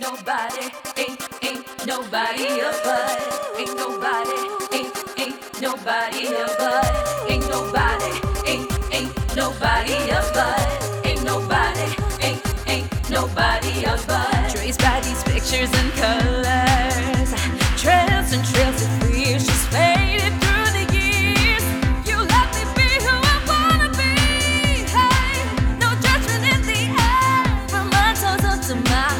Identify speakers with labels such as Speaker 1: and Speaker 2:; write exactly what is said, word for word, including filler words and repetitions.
Speaker 1: nobody, ain't, ain't nobody else but, ain't nobody, ain't, ain't nobody else but, ain't nobody, ain't, ain't nobody else but, ain't nobody, ain't, ain't nobody else but. Traced by these pictures and colors, trails and trails of fears just faded through the years. You let me be who I wanna be. Hey, no judgment in the air, from my toes up to my